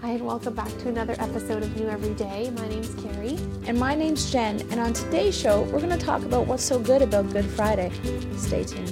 Hi, and welcome back to another episode of New Every Day. My name's Carrie. And my name's Jen, and on today's show, we're going to talk about what's so good about Good Friday. Stay tuned.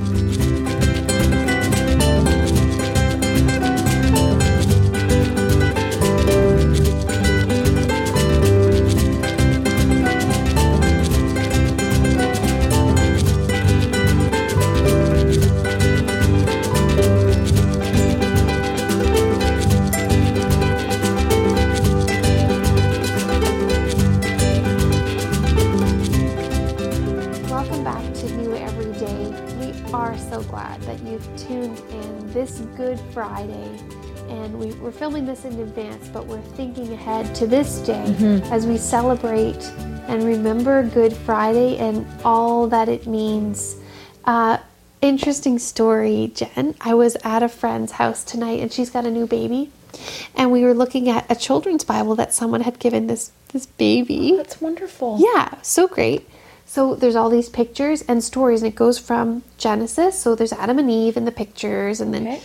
This Good Friday, and we're filming this in advance, but we're thinking ahead to this day as we celebrate and remember Good Friday and all that it means. Interesting story, Jen. I was at a friend's house tonight, and she's got a new baby, and we were looking at a children's Bible that someone had given this baby. Oh, that's wonderful. Yeah, so great. So there's all these pictures and stories, and it goes from Genesis. So there's Adam and Eve in the pictures, and then,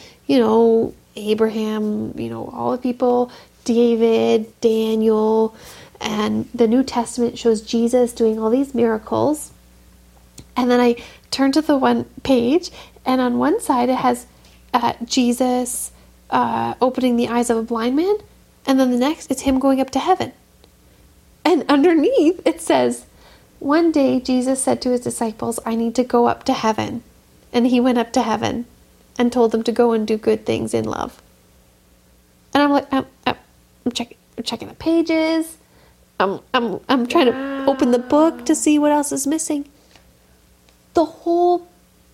Abraham, all the people, David, Daniel, and the New Testament shows Jesus doing all these miracles. And then I turned to the one page, and on one side it has Jesus opening the eyes of a blind man, and then the next it's him going up to heaven. And underneath it says, one day Jesus said to his disciples, I need to go up to heaven. And he went up to heaven and told them to go and do good things in love. And I'm like, I'm checking the pages. I'm trying to open the book to see what else is missing. The whole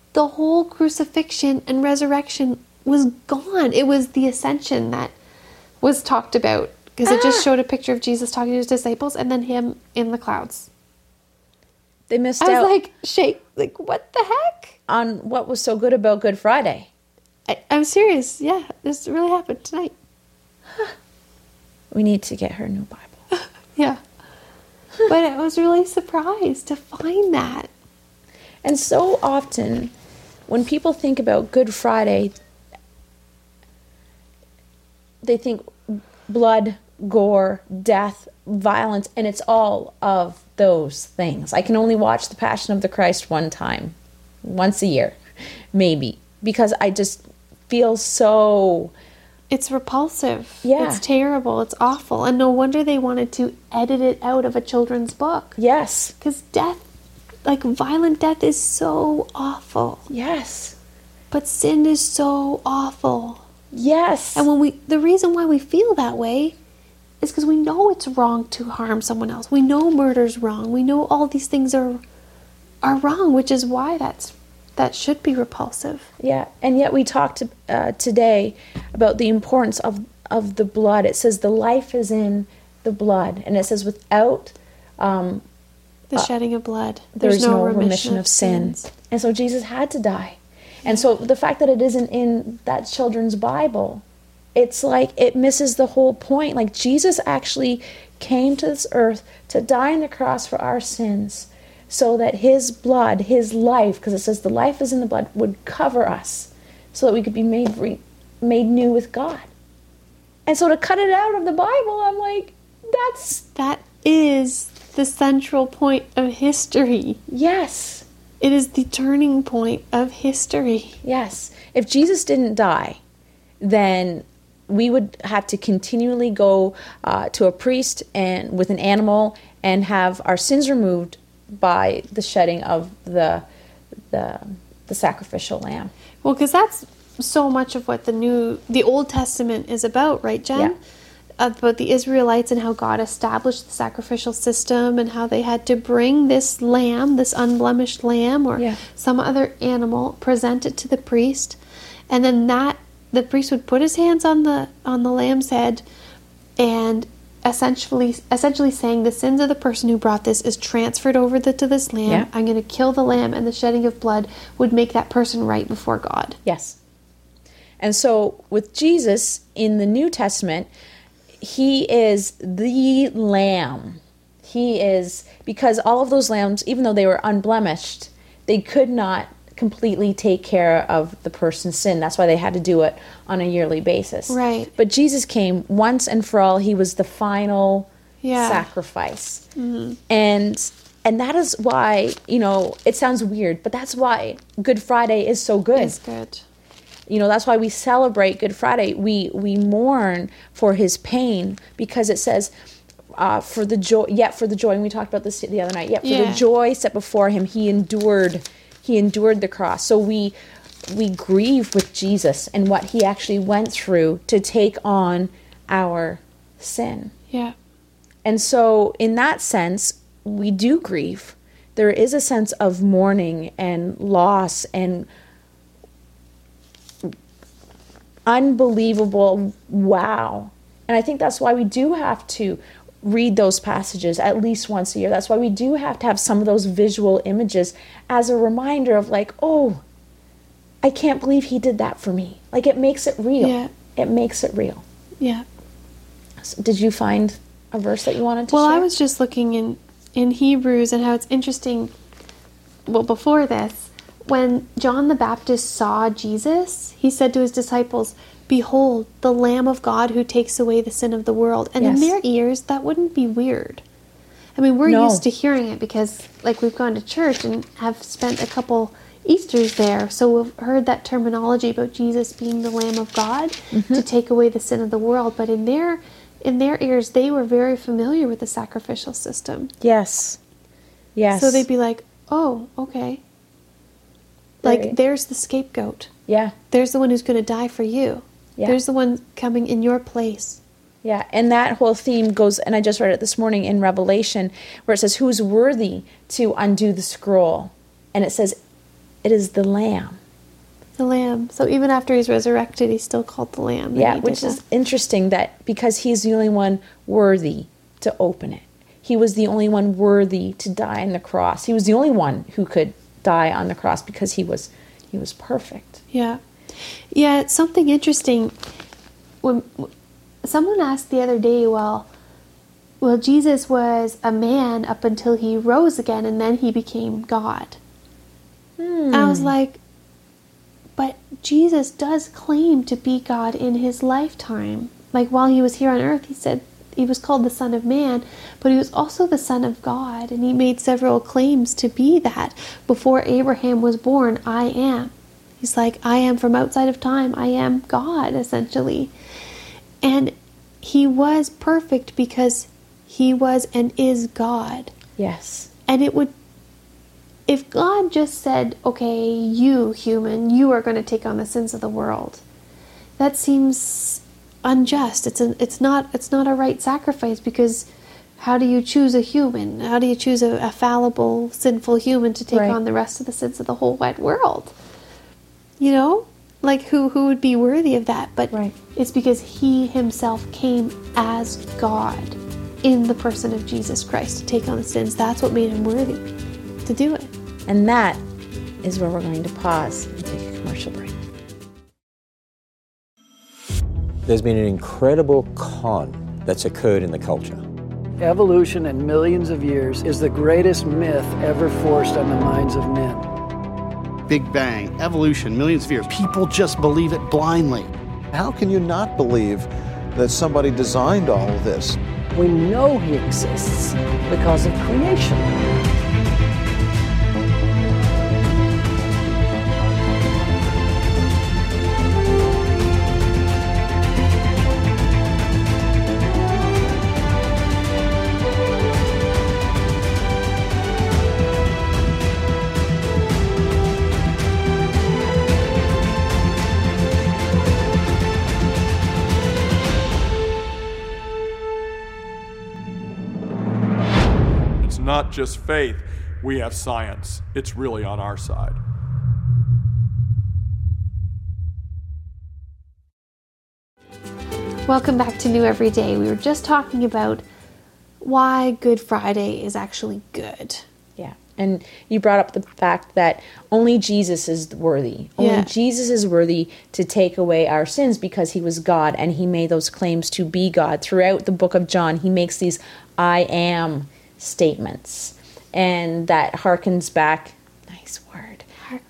crucifixion and resurrection was gone. It was the ascension that was talked about, because it just showed a picture of Jesus talking to his disciples and then him in the clouds. They missed out. I was what the heck? On what was so good about Good Friday. I'm serious. Yeah, this really happened tonight. We need to get her a new Bible. Yeah. But I was really surprised to find that. And so often, when people think about Good Friday, they think blood, gore, death, violence, and it's all of those things. I can only watch The Passion of the Christ once a year, maybe, because I just feel so... It's repulsive. Yeah. It's terrible. It's awful. And no wonder they wanted to edit it out of a children's book. Yes. Because death, violent death is so awful. Yes. But sin is so awful. Yes. And the reason why we feel that way is because we know it's wrong to harm someone else. We know murder's wrong. We know all these things are wrong, which is why that should be repulsive. Yeah, and yet we talked today about the importance of the blood. It says the life is in the blood, and it says without the shedding of blood, there's no remission of sins. And so Jesus had to die. And so the fact that it isn't in that children's Bible, it's like it misses the whole point. Like, Jesus actually came to this earth to die on the cross for our sins, so that his blood, his life, because it says the life is in the blood, would cover us, so that we could be made new with God. And so to cut it out of the Bible, I'm like, that is the central point of history. Yes. It is the turning point of history. Yes. If Jesus didn't die, then we would have to continually go to a priest and with an animal and have our sins removed by the shedding of the sacrificial lamb. Well, because that's so much of what the Old Testament is about, right, Jen? Yeah. About the Israelites and how God established the sacrificial system and how they had to bring this lamb, this unblemished lamb or some other animal, present it to the priest, and then the priest would put his hands on the lamb's head and essentially saying the sins of the person who brought this is transferred over to this lamb. Yeah. I'm going to kill the lamb, and the shedding of blood would make that person right before God. Yes. And so with Jesus in the New Testament, he is the lamb. He is, because all of those lambs, even though they were unblemished, they could not completely take care of the person's sin. That's why they had to do it on a yearly basis. Right. But Jesus came once and for all. He was the final sacrifice. Mm-hmm. And that is why, it sounds weird, but that's why Good Friday is so good. It's good. That's why we celebrate Good Friday. We mourn for his pain, because it says, for the joy, and we talked about this the other night, for the joy set before him, he endured the cross. So we grieve with Jesus and what he actually went through to take on our sin. Yeah. And so in that sense, we do grieve. There is a sense of mourning and loss and unbelievable wow. And I think that's why we do have to read those passages at least once a year. That's why we do have to have some of those visual images as a reminder of like, oh, I can't believe he did that for me. Like, it makes it real. Yeah. It makes it real. Yeah. So did you find a verse that you wanted to share? Well, I was just looking in Hebrews, and how it's interesting. Well, before this, when John the Baptist saw Jesus, he said to his disciples, "Behold, the Lamb of God who takes away the sin of the world." And in their ears, that wouldn't be weird. I mean, we're used to hearing it because, like, we've gone to church and have spent a couple Easters there. So we've heard that terminology about Jesus being the Lamb of God to take away the sin of the world. But in their ears, they were very familiar with the sacrificial system. Yes. Yes. So they'd be like, oh, okay. Like, there's the scapegoat. Yeah. There's the one who's going to die for you. Yeah. There's the one coming in your place. Yeah, and that whole theme goes, and I just read it this morning in Revelation, where it says, who's worthy to undo the scroll? And it says, it is the Lamb. The Lamb. So even after he's resurrected, he's still called the Lamb. Yeah, which is interesting, that because he's the only one worthy to open it. He was the only one worthy to die on the cross. He was the only one who could die on the cross because he was perfect. Yeah. Yeah, it's something interesting. When someone asked the other day, well, Jesus was a man up until he rose again, and then he became God. I was like, but Jesus does claim to be God in his lifetime. Like, while he was here on earth, he said he was called the Son of Man, but he was also the Son of God, and he made several claims to be that. Before Abraham was born, I am. He's like, I am from outside of time. I am God, essentially. And he was perfect because he was and is God. Yes. And if God just said, okay, you human, you are going to take on the sins of the world, that seems unjust. It's not a right sacrifice, because how do you choose a human? How do you choose a fallible, sinful human to take on the rest of the sins of the whole wide world? You know? Like, who would be worthy of that? But it's because he himself came as God in the person of Jesus Christ to take on the sins. That's what made him worthy to do it. And that is where we're going to pause and take a commercial break. There's been an incredible con that's occurred in the culture. Evolution in millions of years is the greatest myth ever forced on the minds of men. Big Bang, evolution, millions of years. People just believe it blindly. How can you not believe that somebody designed all of this? We know he exists because of creation. Not just faith, we have science. It's really on our side. Welcome back to New Every Day. We were just talking about why Good Friday is actually good. Yeah, and you brought up the fact that only Jesus is worthy. Only Jesus is worthy to take away our sins because he was God, and he made those claims to be God. Throughout the book of John, he makes these I am statements, and that harkens back, nice word,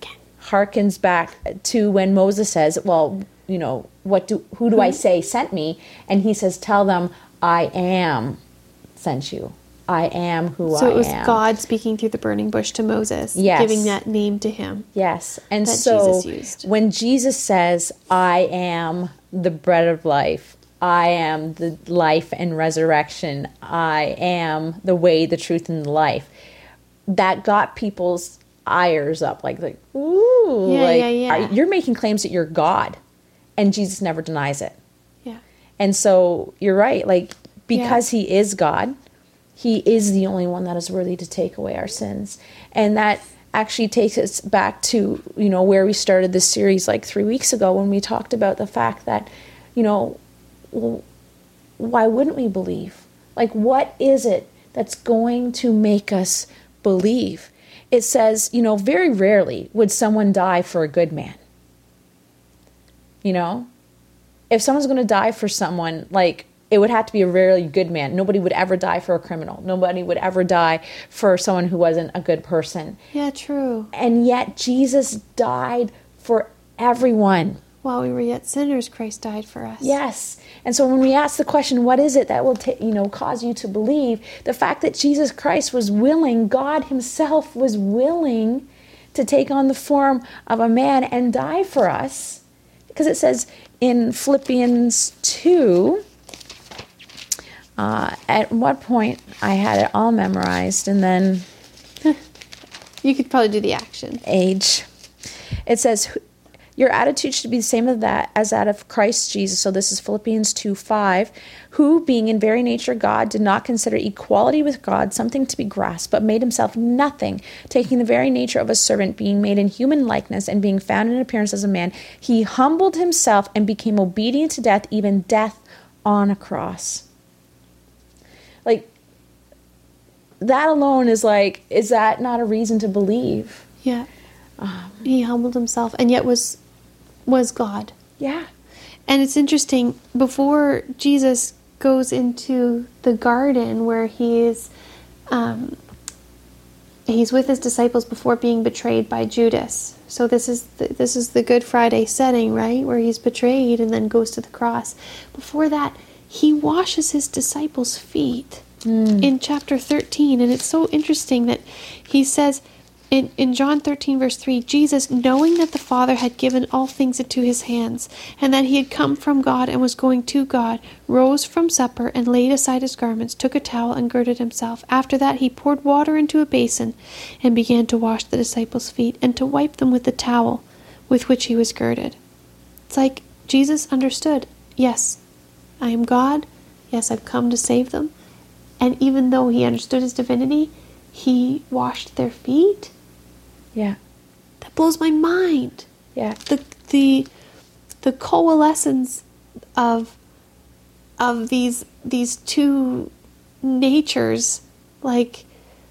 harkens back to when Moses says, well, you know, who do I say sent me? And he says, tell them, I am sent you. I am who I am. So it was God speaking through the burning bush to Moses, giving that name to him. Yes. And that so Jesus used. When Jesus says, I am the bread of life, I am the life and resurrection, I am the way, the truth, and the life, that got people's ires up. Like ooh, you're making claims that you're God. And Jesus never denies it. Yeah. And so you're right. Like, because he is God, he is the only one that is worthy to take away our sins. And that actually takes us back to, you know, where we started this series like 3 weeks ago when we talked about the fact that, you know, why wouldn't we believe? Like, what is it that's going to make us believe? It says, you know, very rarely would someone die for a good man. You know, if someone's going to die for someone, like, it would have to be a really good man. Nobody would ever die for a criminal. Nobody would ever die for someone who wasn't a good person. Yeah, true. And yet Jesus died for everyone. While we were yet sinners, Christ died for us. Yes. And so when we ask the question, what is it that will cause you to believe? The fact that Jesus Christ was willing, God himself was willing to take on the form of a man and die for us. Because it says in Philippians 2, at what point I had it all memorized, and then you could probably do the action. Age. It says, your attitude should be the same as that of Christ Jesus. So this is Philippians 2:5, who, being in very nature God, did not consider equality with God something to be grasped, but made himself nothing, taking the very nature of a servant, being made in human likeness, and being found in appearance as a man, he humbled himself and became obedient to death, even death on a cross. Like, that alone is that not a reason to believe? Yeah. He humbled himself and yet was God. Yeah. And it's interesting, before Jesus goes into the garden where he's with his disciples before being betrayed by Judas. So this is the Good Friday setting, right? Where he's betrayed and then goes to the cross. Before that, he washes his disciples' feet in chapter 13. And it's so interesting that he says, in John 13, verse 3, Jesus, knowing that the Father had given all things into his hands, and that he had come from God and was going to God, rose from supper and laid aside his garments, took a towel and girded himself. After that he poured water into a basin and began to wash the disciples' feet and to wipe them with the towel with which he was girded. It's like Jesus understood, yes, I am God. Yes, I've come to save them. And even though he understood his divinity, he washed their feet. Yeah. That blows my mind. Yeah. The coalescence of these two natures, like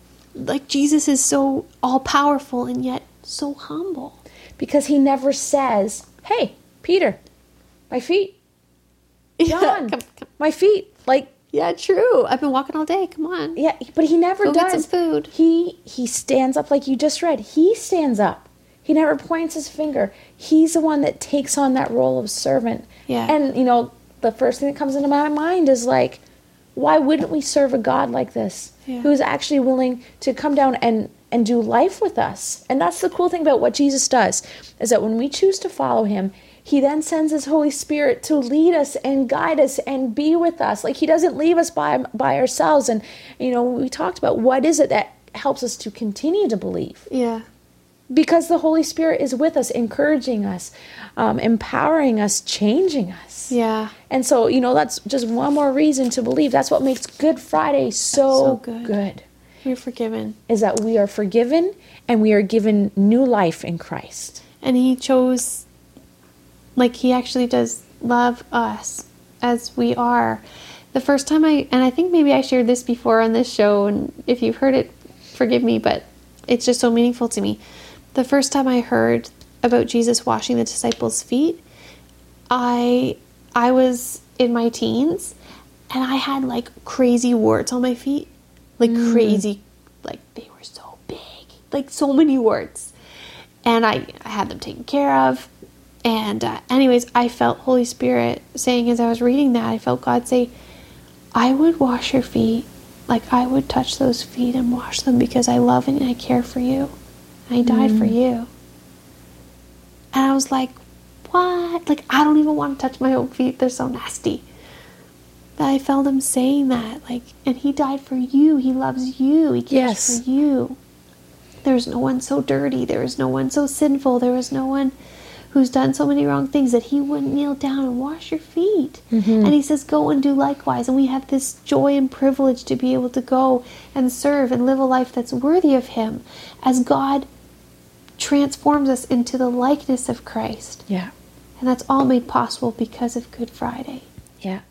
Jesus is so all powerful and yet so humble. Because he never says, hey, Peter, my feet. John, come. My feet. Like, yeah, true. I've been walking all day. Come on. Yeah, but he never Go does. Get some food. He stands up like you just read. He stands up. He never points his finger. He's the one that takes on that role of servant. Yeah. And, the first thing that comes into my mind is like, why wouldn't we serve a God like this? Yeah. Who's actually willing to come down and do life with us? And that's the cool thing about what Jesus does, is that when we choose to follow him, he then sends his Holy Spirit to lead us and guide us and be with us. Like, he doesn't leave us by ourselves. And, we talked about what is it that helps us to continue to believe. Yeah. Because the Holy Spirit is with us, encouraging us, empowering us, changing us. Yeah. And so, that's just one more reason to believe. That's what makes Good Friday so good. We're forgiven. Is that we are forgiven and we are given new life in Christ. And he chose... he actually does love us as we are. The first time I think maybe I shared this before on this show, and if you've heard it, forgive me, but it's just so meaningful to me. The first time I heard about Jesus washing the disciples' feet, I was in my teens, and I had crazy warts on my feet. Crazy, they were so big, so many warts. and I had them taken care of. And anyways, I felt Holy Spirit saying, as I was reading that, I felt God say, I would wash your feet. Like, I would touch those feet and wash them because I love and I care for you. I died for you. And I was like, what? Like, I don't even want to touch my own feet. They're so nasty. But I felt him saying that. Like, and he died for you. He loves you. He cares for you. There's no one so dirty. There is no one so sinful. There is no one who's done so many wrong things that he wouldn't kneel down and wash your feet. And he says, go and do likewise. And we have this joy and privilege to be able to go and serve and live a life that's worthy of him as God transforms us into the likeness of Christ. Yeah. And that's all made possible because of Good Friday. Yeah.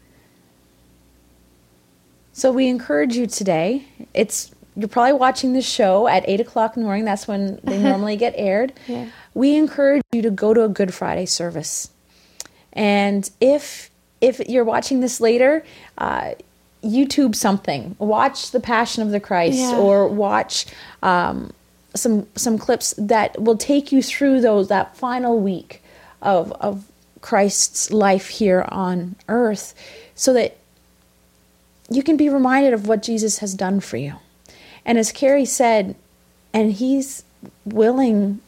So we encourage you today. You're probably watching this show at 8 o'clock in the morning. That's when they normally get aired. Yeah. We encourage you to go to a Good Friday service. And if you're watching this later, YouTube something. Watch The Passion of the Christ, or watch some clips that will take you through that final week of Christ's life here on earth, so that you can be reminded of what Jesus has done for you. And as Carrie said, and he's willing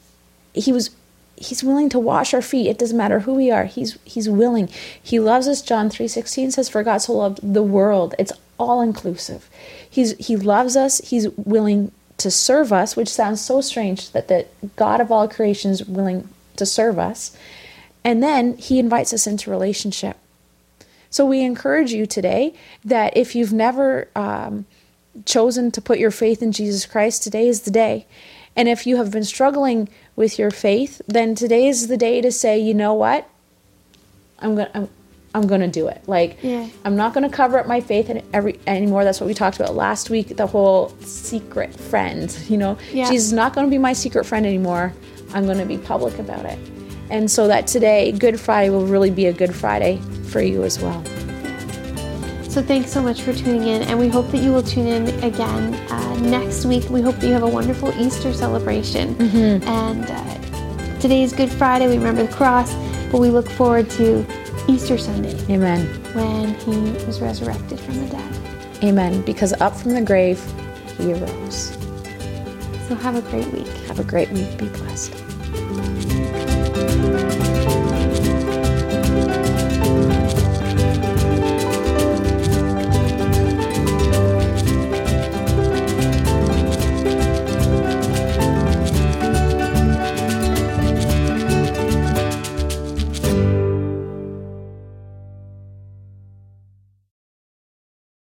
to wash our feet. It doesn't matter who we are. He's willing. He loves us. John 3:16 says, for God so loved the world. It's all inclusive. He loves us. He's willing to serve us, which sounds so strange that the God of all creation is willing to serve us. And then he invites us into relationship. So we encourage you today that if you've never chosen to put your faith in Jesus Christ, today is the day. And if you have been struggling with your faith, then today is the day to say, you know what? I'm going to do it. I'm not going to cover up my faith anymore. That's what we talked about last week, the whole secret friend, Jesus is not going to be my secret friend anymore. I'm going to be public about it. And so that today, Good Friday, will really be a Good Friday for you as well. So thanks so much for tuning in, and we hope that you will tune in again next week. We hope that you have a wonderful Easter celebration. And today is Good Friday. We remember the cross, but we look forward to Easter Sunday. Amen. When he was resurrected from the dead. Amen. Because up from the grave, he arose. So have a great week. Have a great week. Be blessed.